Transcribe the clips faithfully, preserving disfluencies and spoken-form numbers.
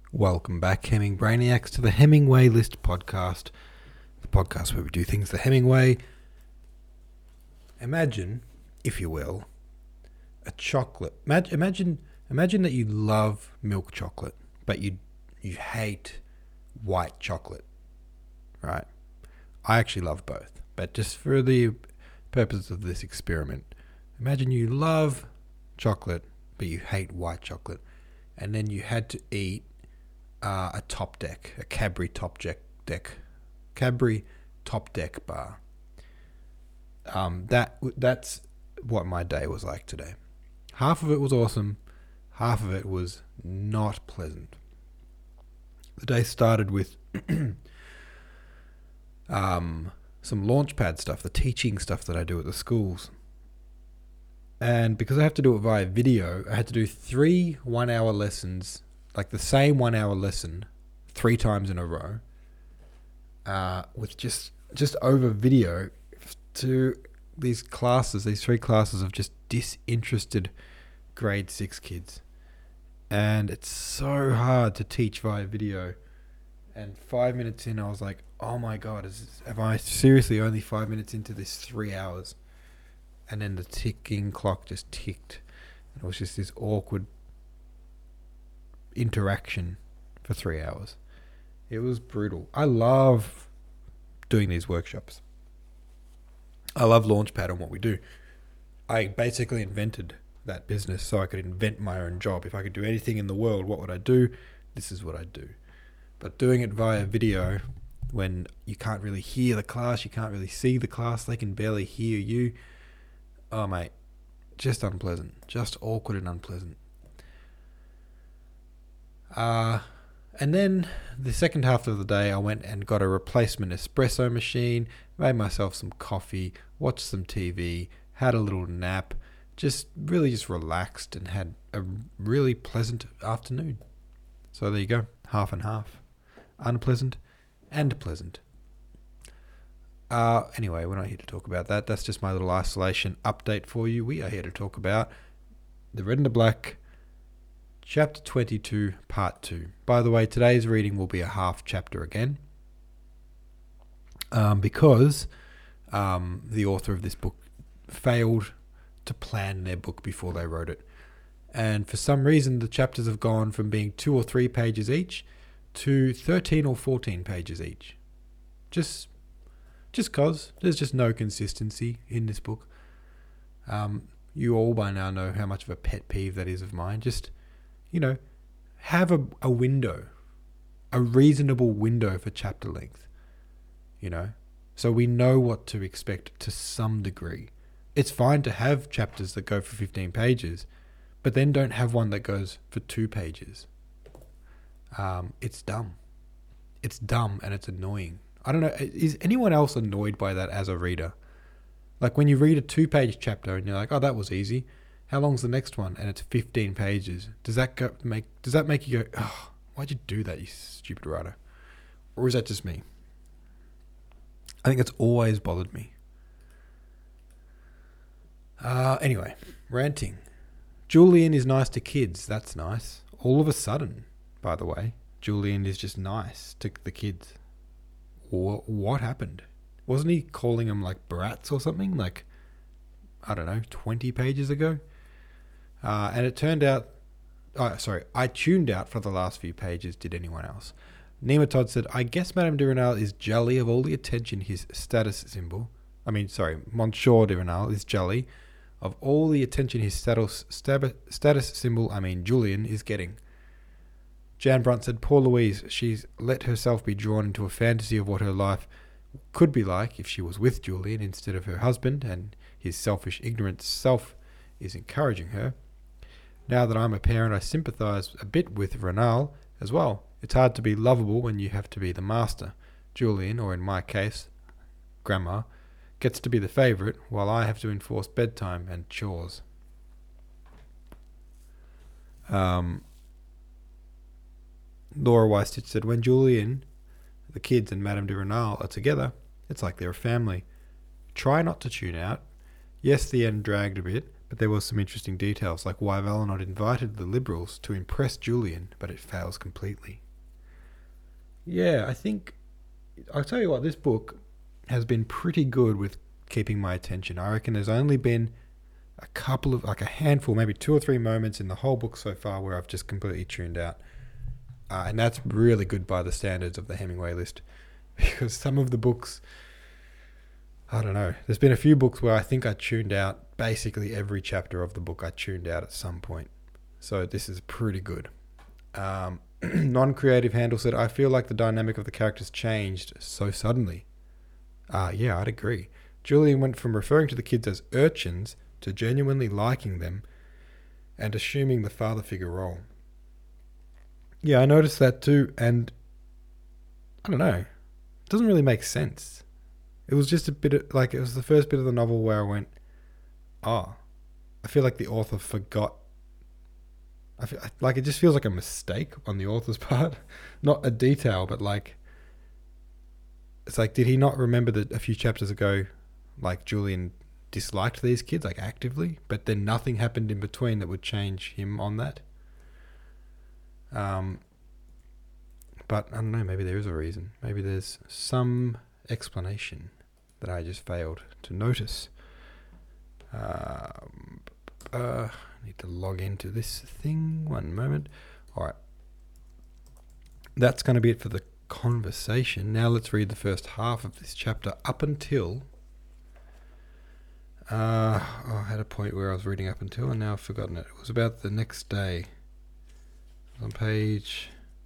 Welcome back, Hemming Brainiacs, to the Hemingway List podcast, the podcast where we do things the Hemingway. Imagine, if you will, a chocolate. Imagine, imagine, imagine that you love milk chocolate, but you you hate white chocolate, right? I actually love both, but just for the purposes of this experiment, imagine you love chocolate, but you hate white chocolate, and then you had to eat Uh, a top deck, a Cadbury top deck, deck, Cadbury top deck bar. Um, that that's what my day was like today. Half of it was awesome, half of it was not pleasant. The day started with um, some Launchpad stuff, the teaching stuff that I do at the schools. And because I have to do it via video, I had to do three one-hour lessons, like the same one-hour lesson, three times in a row, uh, with just just over video to these classes, these three classes of just disinterested grade six kids. And it's so hard to teach via video. And five minutes in, I was like, oh my God, is this, am I seriously only five minutes into this three hours? And then the ticking clock just ticked. And it was just this awkward interaction for three hours. It was brutal. I love doing these workshops. I love Launchpad and what we do. I basically invented that business so I could invent my own job. If I could do anything in the world, what would I do? This is what I do. But doing it via video, when you can't really hear the class, you can't really see the class, they can barely hear you. Oh mate, just unpleasant. Just awkward and unpleasant. Uh, and then the second half of the day, I went and got a replacement espresso machine, made myself some coffee, watched some T V, had a little nap, just really just relaxed and had a really pleasant afternoon. So there you go, half and half. Unpleasant and pleasant. Uh, anyway, we're not here to talk about that. That's just my little isolation update for you. We are here to talk about The Red and the Black, Chapter twenty-two, Part two. By the way, today's reading will be a half chapter again, um, because um, the author of this book failed to plan their book before they wrote it. And for some reason, the chapters have gone from being two or three pages each to thirteen or fourteen pages each. Just just cause. There's just no consistency in this book. Um, you all by now know how much of a pet peeve that is of mine. Just... You know, have a, a window, a reasonable window for chapter length, you know, so we know what to expect to some degree. It's fine to have chapters that go for fifteen pages, but then don't have one that goes for two pages. Um, it's dumb. It's dumb and it's annoying. I don't know, is anyone else annoyed by that as a reader? Like when you read a two-page chapter and you're like, oh, that was easy. How long's the next one? And it's fifteen pages. Does that go make does that make you go, oh, why'd you do that, you stupid writer? Or is that just me? I think it's always bothered me. Uh, anyway, ranting. Julian is nice to kids. That's nice. All of a sudden, by the way, Julian is just nice to the kids. What, what happened? Wasn't he calling them like brats or something? Like, I don't know, twenty pages ago? Uh, and it turned out, oh, sorry, I tuned out for the last few pages. Did anyone else? Nematod said, I guess Madame de Renal is jelly of all the attention his status symbol, I mean, sorry, Monsieur de Renal is jelly of all the attention his status, stab, status symbol, I mean, Julian, is getting. Jan Brunt said, poor Louise, she's let herself be drawn into a fantasy of what her life could be like if she was with Julian instead of her husband, and his selfish, ignorant self is encouraging her. Now that I'm a parent, I sympathise a bit with Renal as well. It's hard to be lovable when you have to be the master. Julian, or in my case, Grandma, gets to be the favourite, while I have to enforce bedtime and chores. Um, Laura Weistich said, when Julian, the kids, and Madame de Renal are together, it's like they're a family. Try not to tune out. Yes, the end dragged a bit, But there was some interesting details, like why Valinor invited the Liberals to impress Julian, but it fails completely. Yeah, I think, I'll tell you what, this book has been pretty good with keeping my attention. I reckon there's only been a couple of, like a handful, maybe two or three moments in the whole book so far where I've just completely tuned out. Uh, and that's really good by the standards of the Hemingway list. Because some of the books, I don't know, there's been a few books where I think I tuned out basically every chapter of the book. I tuned out at some point. So this is pretty good. Um, non-creative Handel said, I feel like the dynamic of the characters changed so suddenly. Uh, yeah, I'd agree. Julian went from referring to the kids as urchins to genuinely liking them and assuming the father figure role. Yeah, I noticed that too, and I don't know, it doesn't really make sense. It was just a bit of, like, it was the first bit of the novel where I went, oh, I feel like the author forgot. I feel like it just feels like a mistake on the author's part. Not a detail, but like, it's like, did he not remember that a few chapters ago, like, Julian disliked these kids, like, actively, but then nothing happened in between that would change him on that? Um, but I don't know, maybe there is a reason. Maybe there's some explanation that I just failed to notice. Um, uh, I need to log into this thing. One moment. All right. That's going to be it for the conversation. Now let's read the first half of this chapter up until... Uh, oh, I had a point where I was reading up until, and now I've forgotten it. It was about the next day. It was on page...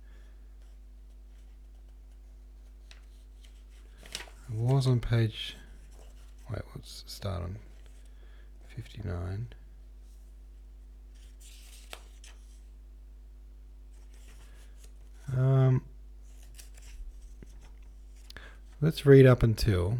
It was on page... Wait, let's start on fifty-nine. Um, let's read up until...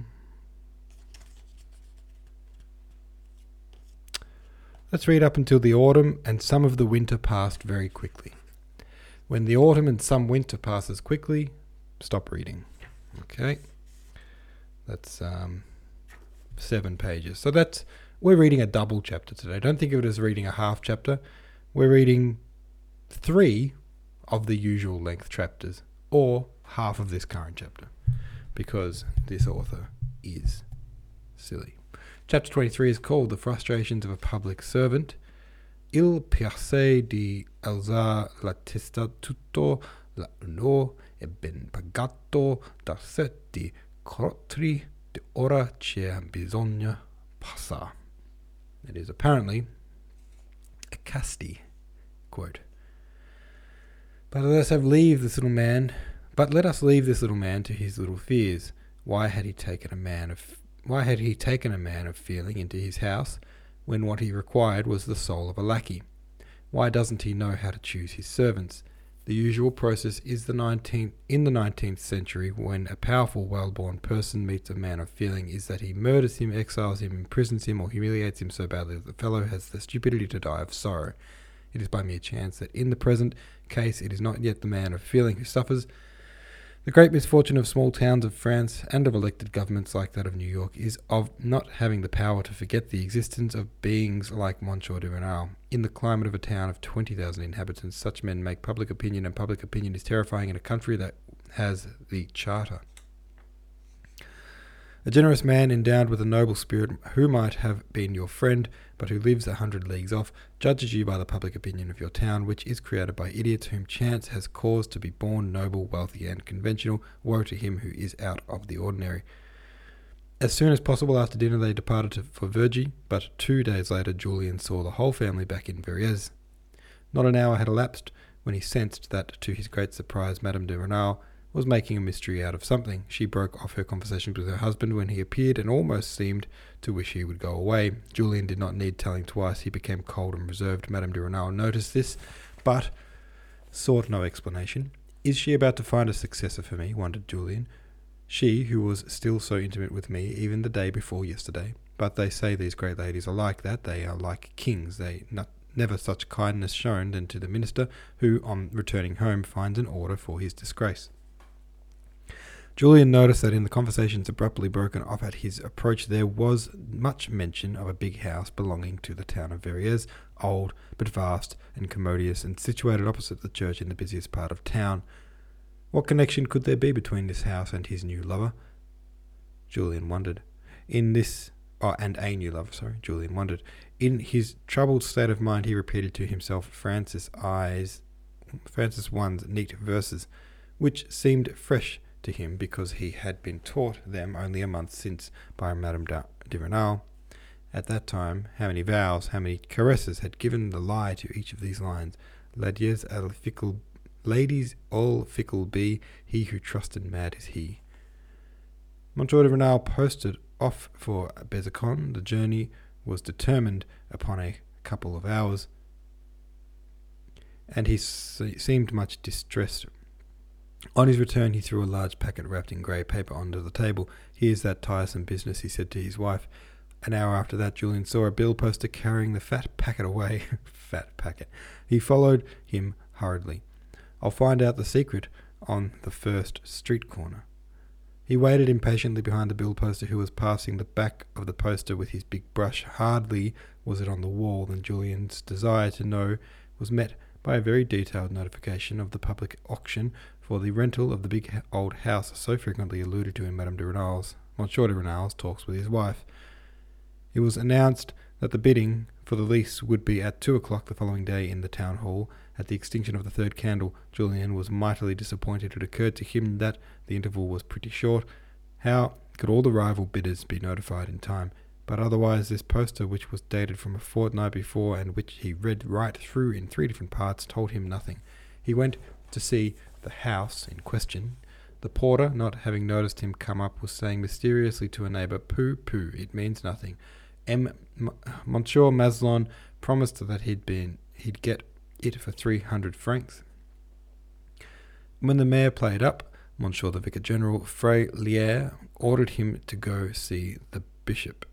Let's read up until the autumn and some of the winter passed very quickly. When the autumn and some winter passes quickly, stop reading. Okay. That's um, seven pages. So that's, we're reading a double chapter today. Don't think of it as reading a half chapter. We're reading three of the usual length chapters, or half of this current chapter, because this author is silly. Chapter twenty-three is called The Frustrations of a Public Servant. Il piace di alzar la testa tutto l'anno e ben pagato da certi crotri de ora c'è bisogna passar. It is apparently a Casti quote. But let us have leave this little man. But let us leave this little man to his little fears. Why had he taken a man of Why had he taken a man of feeling into his house when what he required was the soul of a lackey? Why doesn't he know how to choose his servants? The usual process is the nineteenth in the nineteenth century, when a powerful, well-born person meets a man of feeling, is that he murders him, exiles him, imprisons him, or humiliates him so badly that the fellow has the stupidity to die of sorrow. It is by mere chance that in the present case it is not yet the man of feeling who suffers. The great misfortune of small towns of France and of elected governments like that of New York is of not having the power to forget the existence of beings like Monsieur de Renal. In the climate of a town of twenty thousand inhabitants, such men make public opinion, and public opinion is terrifying in a country that has the Charter. A generous man endowed with a noble spirit, who might have been your friend, but who lives a hundred leagues off, judges you by the public opinion of your town, which is created by idiots whom chance has caused to be born noble, wealthy, and conventional. Woe to him who is out of the ordinary. As soon as possible after dinner they departed to, for Vergy, but two days later Julian saw the whole family back in Verrières. Not an hour had elapsed when he sensed that, to his great surprise, Madame de Renal was making a mystery out of something. She broke off her conversations with her husband when he appeared, and almost seemed to wish he would go away. Julian did not need telling twice. He became cold and reserved. Madame de Renal noticed this, but sought no explanation. Is she about to find a successor for me? Wondered Julian. She, who was still so intimate with me, even the day before yesterday. But they say these great ladies are like that. They are like kings. They not, never such kindness shown than to the minister, who, on returning home, finds an order for his disgrace. Julian noticed that in the conversations abruptly broken off at his approach there was much mention of a big house belonging to the town of Verrières, old but vast and commodious, and situated opposite the church in the busiest part of town. What connection could there be between this house and his new lover? Julian wondered. In this, oh, and a new lover, sorry, Julian wondered. In his troubled state of mind, he repeated to himself Francis I's, Francis I's neat verses, which seemed fresh to him because he had been taught them only a month since by Madame de Renal. At that time, how many vows, how many caresses had given the lie to each of these lines? Ladies all fickle, ladies all fickle be, he who trusted mad is he. Monsieur de Renal posted off for Besançon. The journey was determined upon a couple of hours, and he se- seemed much distressed. On his return, he threw a large packet wrapped in grey paper onto the table. "Here's that tiresome business," he said to his wife. An hour after that, Julian saw a bill poster carrying the fat packet away. Fat packet. He followed him hurriedly. "I'll find out the secret on the first street corner." He waited impatiently behind the bill poster, who was passing the back of the poster with his big brush. Hardly was it on the wall than Julian's desire to know was met by a very detailed notification of the public auction for the rental of the big old house so frequently alluded to in Madame de Renal's, Monsieur de Renal's talks with his wife. It was announced that the bidding for the lease would be at two o'clock the following day in the town hall. At the extinction of the third candle, Julian was mightily disappointed. It occurred to him that the interval was pretty short. How could all the rival bidders be notified in time? But otherwise, this poster, which was dated from a fortnight before and which he read right through in three different parts, told him nothing. He went to see the house in question. The porter, not having noticed him come up, was saying mysteriously to a neighbour, "Pooh, pooh, it means nothing. M. M- Monsieur Maslon promised that he'd been he'd get it for three hundred francs." When the mayor played up, Monsieur the Vicar General, Frey Lier, ordered him to go see the bishop.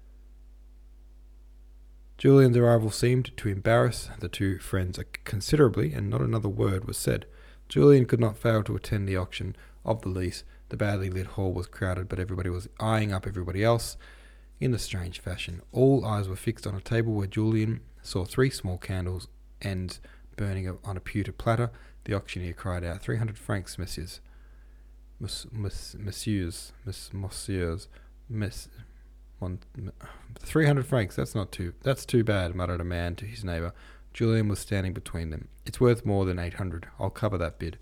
Julian's arrival seemed to embarrass the two friends considerably, and not another word was said. Julian could not fail to attend the auction of the lease. The badly lit hall was crowded, but everybody was eyeing up everybody else in a strange fashion. All eyes were fixed on a table where Julian saw three small candles, ends burning on a pewter platter. The auctioneer cried out, three hundred francs, messieurs. Mess, mess, messieurs, mess, messieurs, mess, mon, three hundred francs, that's not too, that's too bad, muttered a man to his neighbour. Julian was standing between them. It's worth more than eight hundred. I'll cover that bid.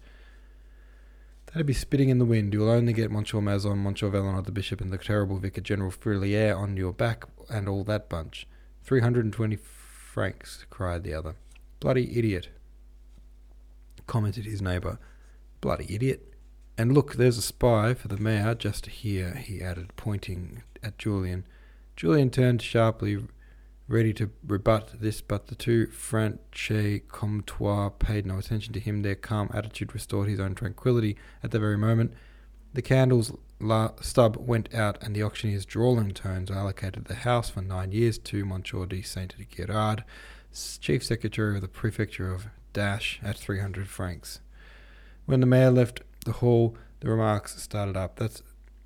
That'd be spitting in the wind. You'll only get Monsieur Mazon, Monsieur Valenod, the bishop, and the terrible Vicar General Frelier on your back, and all that bunch. Three hundred and twenty francs, cried the other. Bloody idiot, commented his neighbour. Bloody idiot. And look, there's a spy for the mayor just here, he added, pointing at Julian. Julian turned sharply, ready to rebut this, but the two Franche Comtois paid no attention to him. Their calm attitude restored his own tranquillity. At the very moment, the candle's la- stub went out, and the auctioneer's drawling tones allocated the house for nine years to Monsieur de Saint-Gerard, chief secretary of the prefecture of Dash, at three hundred francs. When the mayor left the hall, the remarks started up. That's,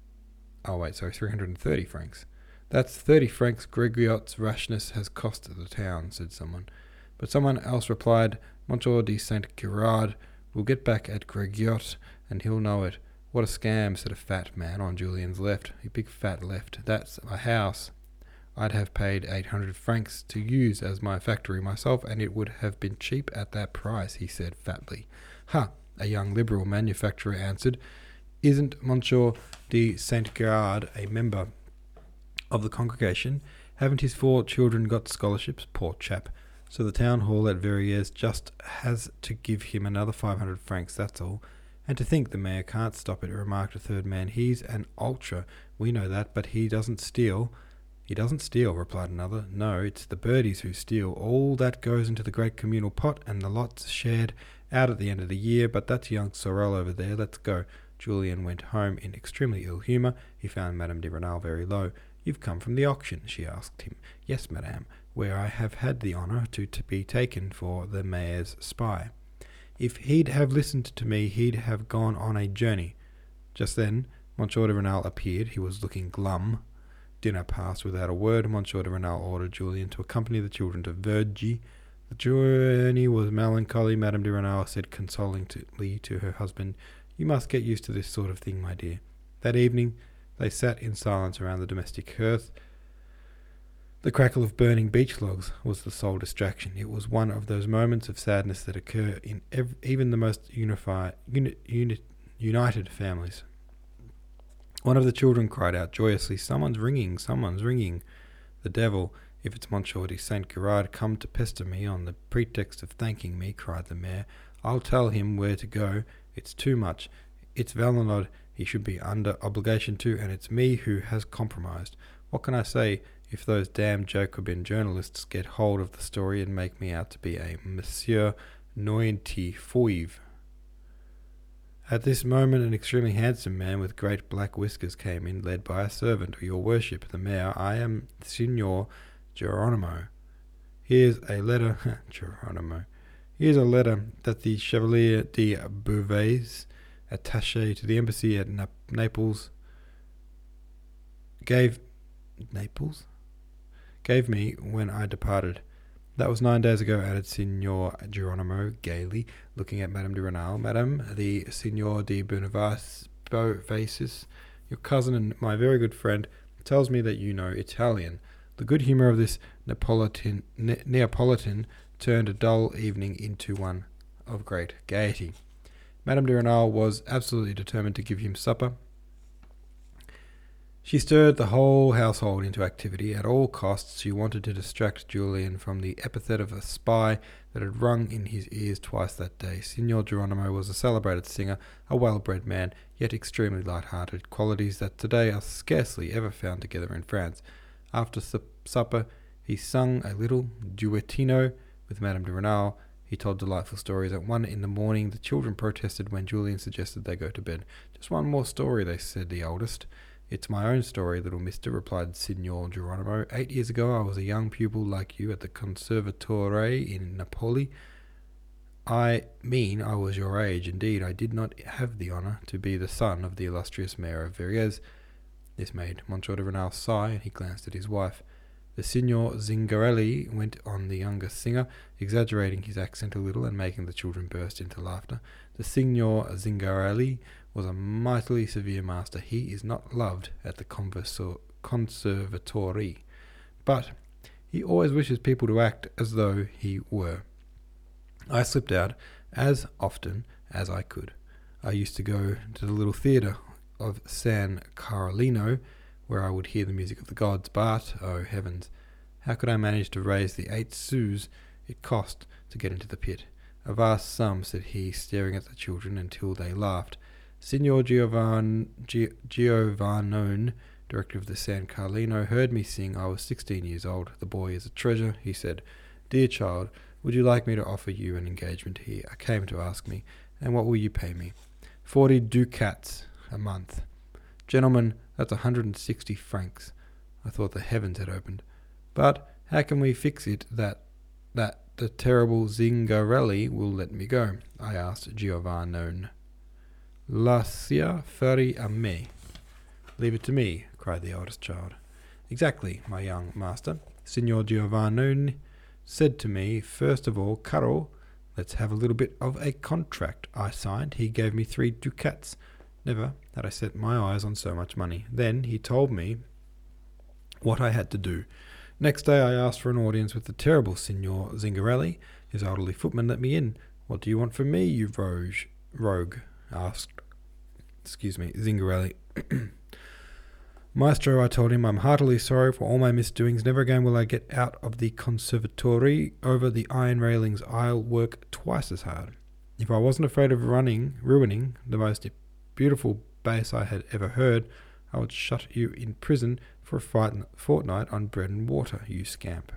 oh wait, sorry, three hundred thirty francs. That's thirty francs Gregiot's rashness has cost the town, said someone. But someone else replied, Monsieur de Saint-Gerard will get back at Gregiot, and he'll know it. What a scam, said a fat man on Julian's left. A big fat left. That's a house I'd have paid eight hundred francs to use as my factory myself, and it would have been cheap at that price, he said fatly. Ha, a young liberal manufacturer answered. Isn't Monsieur de Saint-Gerard a member of the congregation? Haven't his four children got scholarships? Poor chap. So the town hall at Verrières just has to give him another five hundred francs, that's all. And to think the mayor can't stop it, remarked a third man. He's an ultra, we know that, but he doesn't steal. He doesn't steal, replied another. No, it's the birdies who steal. All that goes into the great communal pot, and the lot's shared out at the end of the year. But that's young Sorel over there. Let's go. Julian went home in extremely ill humour. He found Madame de Renal very low. You've come from the auction, she asked him. Yes, madame, where I have had the honour to, to be taken for the mayor's spy. If he'd have listened to me, he'd have gone on a journey. Just then, Monsieur de Renal appeared. He was looking glum. Dinner passed without a word. Monsieur de Renal ordered Julien to accompany the children to Vergy. The journey was melancholy. Madame de Renal said consolingly to her husband, "You must get used to this sort of thing, my dear." That evening, they sat in silence around the domestic hearth. The crackle of burning beech logs was the sole distraction. It was one of those moments of sadness that occur in ev- even the most unified, uni- uni- united families. One of the children cried out joyously, "Someone's ringing, someone's ringing." "The devil, if it's Monsieur de Saint Gerard come to pester me on the pretext of thanking me," cried the mayor. "I'll tell him where to go. It's too much. It's Valenod he should be under obligation to, and it's me who has compromised. What can I say if those damned Jacobin journalists get hold of the story and make me out to be a Monsieur Ninety-Five?" At this moment an extremely handsome man with great black whiskers came in, led by a servant. "Your worship, the mayor, I am Signor Geronimo. Here's a letter..." Geronimo. "Here's a letter that the Chevalier de Beauvais, attaché to the embassy at Na- Naples, gave... Naples? Gave me when I departed." "That was nine days ago," added Signor Geronimo gaily, looking at Madame de Renal. "Madame, the Signor de Beauvais, your cousin and my very good friend, tells me that you know Italian." The good humour of this Neapolitan, ne- Neapolitan turned a dull evening into one of great gaiety. Madame de Renal was absolutely determined to give him supper. She stirred the whole household into activity. At all costs she wanted to distract Julien from the epithet of a spy that had rung in his ears twice that day. Signor Geronimo was a celebrated singer, a well-bred man, yet extremely light-hearted, qualities that today are scarcely ever found together in France. After su- supper he sung a little duettino with Madame de Renal. He told delightful stories. At one in the morning the children protested when Julien suggested they go to bed. "Just one more story," they said, the oldest. "It's my own story, little mister," replied Signor Geronimo. "Eight years ago I was a young pupil like you at the Conservatore in Napoli. I mean I was your age. Indeed, I did not have the honour to be the son of the illustrious mayor of Verges." This made Monsieur de Renal sigh, and he glanced at his wife. The Signor Zingarelli went on, the younger singer, exaggerating his accent a little and making the children burst into laughter. "The Signor Zingarelli was a mightily severe master. He is not loved at the converso- Conservatory, but he always wishes people to act as though he were. I slipped out as often as I could. I used to go to the little theatre of San Carlino, where I would hear the music of the gods, but, oh heavens, how could I manage to raise the eight sous it cost to get into the pit? A vast sum," said he, staring at the children until they laughed. Signor Giovan, G- Giovannone, director of the San Carlino, heard me sing. I was sixteen years old. "The boy is a treasure," he said. "Dear child, would you like me to offer you an engagement here? I came to ask me. And what will you pay me?" Forty ducats a month. "Gentlemen, that's a hundred and sixty francs." I thought the heavens had opened. "But how can we fix it that that the terrible Zingarelli will let me go?" I asked Giovannone. "Lascia fare a me." "Leave it to me," cried the eldest child. "Exactly, my young master. Signor Giovannone said to me, first of all, 'Caro, let's have a little bit of a contract.' I signed. He gave me three ducats. Never had I set my eyes on so much money. Then he told me what I had to do. Next day I asked for an audience with the terrible Signor Zingarelli. His elderly footman let me in. 'What do you want from me, you rogue?' rogue asked excuse me, Zingarelli. 'Maestro,' I told him, 'I'm heartily sorry for all my misdoings. Never again will I get out of the Conservatory. Over the iron railings I'll work twice as hard. If I wasn't afraid of running, ruining the most beautiful bass I had ever heard, I would shut you in prison for a fortnight on bread and water, you scamp.'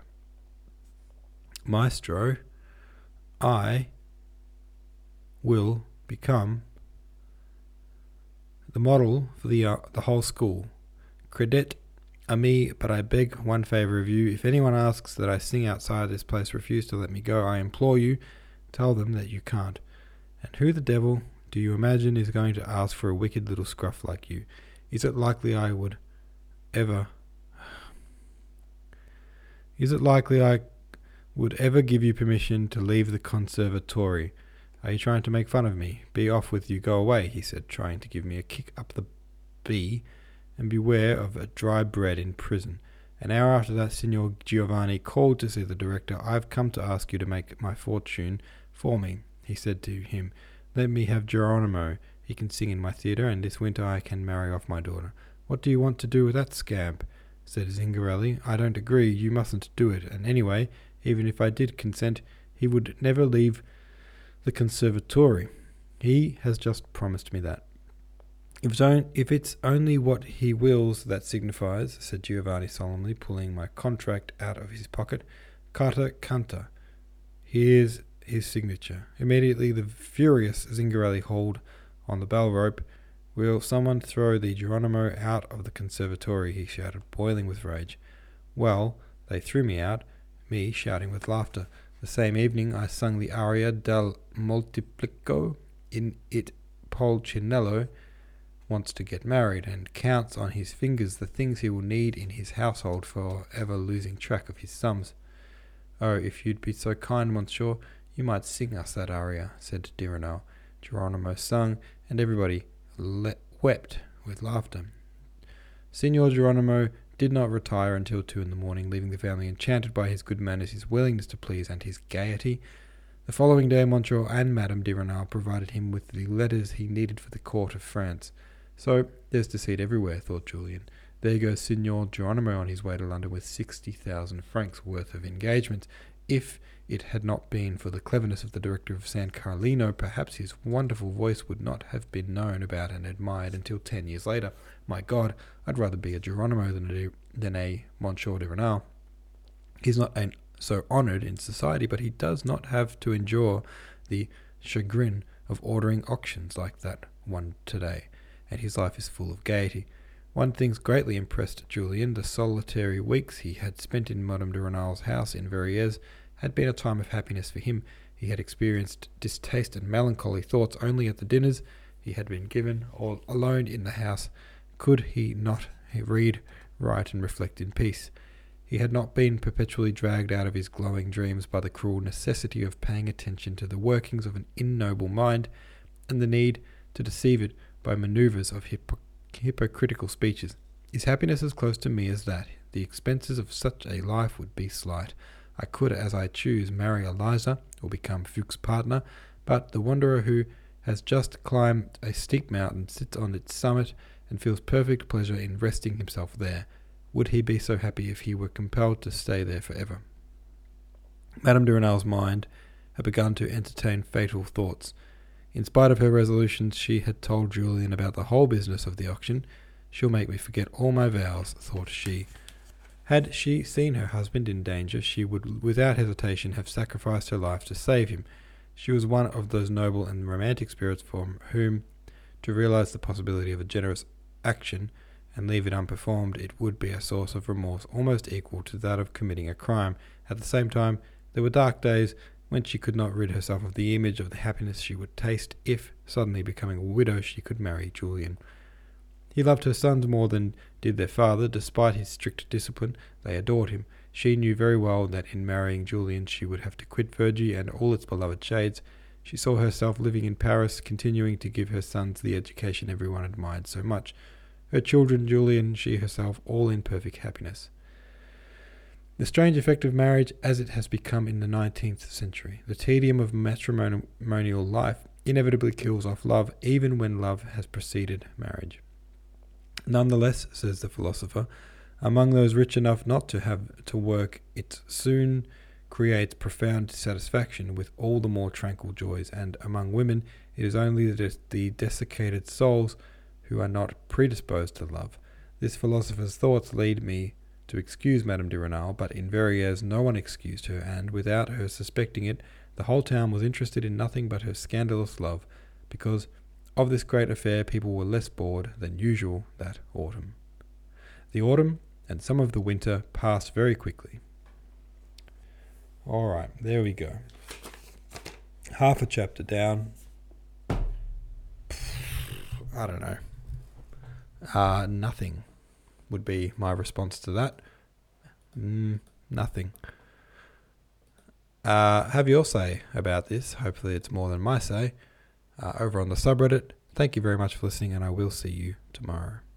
Maestro, I will become the model for the uh, the whole school. Credit a me, but I beg one favour of you. If anyone asks that I sing outside this place, refuse to let me go. I implore you, tell them that you can't. And who the devil Do you imagine he's going to ask for a wicked little scruff like you? Is it likely I would ever... Is it likely I would ever give you permission to leave the conservatory? Are you trying to make fun of me? Be off with you, go away, he said, trying to give me a kick up the bee, and beware of a dry bread in prison. An hour after that, Signor Giovanni called to see the director. I've come to ask you to make my fortune for me, he said to him. Let me have Geronimo. He can sing in my theatre, and this winter I can marry off my daughter. What do you want to do with that scamp? Said Zingarelli. I don't agree. You mustn't do it. And anyway, even if I did consent, he would never leave the conservatory. He has just promised me that. If it's, on, if it's only what he wills that signifies, said Giovanni solemnly, pulling my contract out of his pocket. Carta canta. Here's his signature. Immediately the furious Zingarelli hauled on the bell rope. Will someone throw the Geronimo out of the conservatory? He shouted, boiling with rage. Well, they threw me out, me shouting with laughter. The same evening I sung the aria del Moltiplico. In it Pulcinello wants to get married, and counts on his fingers the things he will need in his household for ever losing track of his sums. Oh, if you'd be so kind, monsieur, you might sing us that aria, said Di Renal. Geronimo sung, and everybody le- wept with laughter. Signor Geronimo did not retire until two in the morning, leaving the family enchanted by his good manners, his willingness to please, and his gaiety. The following day, Monsieur and Madame de Renal provided him with the letters he needed for the court of France. So, there's deceit everywhere, thought Julian. There goes Signor Geronimo on his way to London with sixty thousand francs worth of engagements. If it had not been for the cleverness of the director of San Carlino, perhaps his wonderful voice would not have been known about and admired until ten years later. My God, I'd rather be a Geronimo than a, than a Monsieur de Renal. He's not an, so honoured in society, but he does not have to endure the chagrin of ordering auctions like that one today, and his life is full of gaiety. One thing's greatly impressed Julian. The solitary weeks he had spent in Madame de Renal's house in Verrières had been a time of happiness for him. He had experienced distaste and melancholy thoughts only at the dinners he had been given, or alone in the house. Could he not read, write, and reflect in peace? He had not been perpetually dragged out of his glowing dreams by the cruel necessity of paying attention to the workings of an ignoble mind, and the need to deceive it by manoeuvres of hypocrisy. hypocritical speeches. His happiness as close to me as that. The expenses of such a life would be slight. I could, as I choose, marry Eliza, or become Fuchs' partner, but the wanderer who has just climbed a steep mountain sits on its summit and feels perfect pleasure in resting himself there. Would he be so happy if he were compelled to stay there forever? Madame de Renal's mind had begun to entertain fatal thoughts. In spite of her resolutions, she had told Julian about the whole business of the auction. She'll make me forget all my vows, thought she. Had she seen her husband in danger, she would without hesitation have sacrificed her life to save him. She was one of those noble and romantic spirits for whom to realize the possibility of a generous action and leave it unperformed, it would be a source of remorse almost equal to that of committing a crime. At the same time, there were dark days when she could not rid herself of the image of the happiness she would taste if, suddenly becoming a widow, she could marry Julian. He loved her sons more than did their father. Despite his strict discipline, they adored him. She knew very well that in marrying Julian she would have to quit Vergy and all its beloved shades. She saw herself living in Paris, continuing to give her sons the education everyone admired so much. Her children, Julian, she herself, all in perfect happiness. The strange effect of marriage as it has become in the nineteenth century. The tedium of matrimonial life inevitably kills off love, even when love has preceded marriage. Nonetheless, says the philosopher, among those rich enough not to have to work, it soon creates profound satisfaction with all the more tranquil joys, and among women it is only the, the desiccated souls who are not predisposed to love. This philosopher's thoughts lead me to excuse Madame de Renal, but in Verrières no one excused her, and, without her suspecting it, the whole town was interested in nothing but her scandalous love. Because of this great affair, people were less bored than usual that autumn. The autumn and some of the winter passed very quickly. All right, there we go. Half a chapter down. I don't know. Uh, nothing would be my response to that. Mm, nothing. Uh, have your say about this. Hopefully it's more than my say. Uh, over on the subreddit. Thank you very much for listening, and I will see you tomorrow.